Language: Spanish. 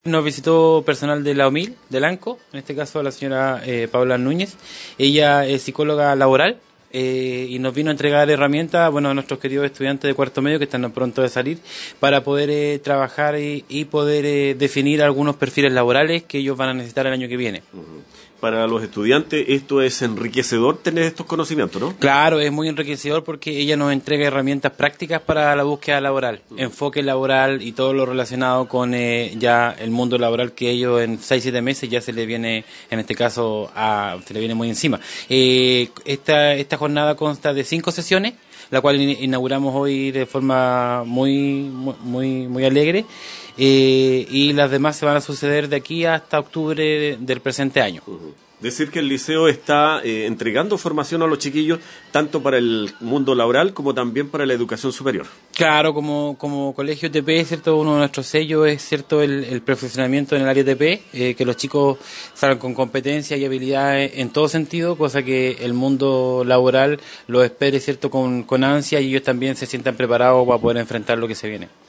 Nos visitó personal de la OMIL, del ANCO, en este caso la señora Paula Núñez. Ella es psicóloga laboral y nos vino a entregar herramientas, bueno, a nuestros queridos estudiantes de cuarto medio que están a pronto de salir, para poder trabajar y poder definir algunos perfiles laborales que ellos van a necesitar el año que viene. Para los estudiantes esto es enriquecedor tener estos conocimientos, ¿no? Claro, es muy enriquecedor porque ella nos entrega herramientas prácticas para la búsqueda laboral, enfoque laboral y todo lo relacionado con ya el mundo laboral que ellos en 6-7 meses ya se le viene, en este caso, se le viene muy encima. Esta jornada consta de 5 sesiones, la cual inauguramos hoy de forma muy alegre. Y las demás se van a suceder de aquí hasta octubre del presente año. Decir que el liceo está entregando formación a los chiquillos tanto para el mundo laboral como también para la educación superior. Claro, como colegio TP, ¿cierto? Uno de nuestros sellos es, ¿cierto?, el perfeccionamiento en el área TP, que los chicos salgan con competencias y habilidades en todo sentido, cosa que el mundo laboral lo espere, ¿cierto?, con ansia, y ellos también se sientan preparados para poder enfrentar lo que se viene.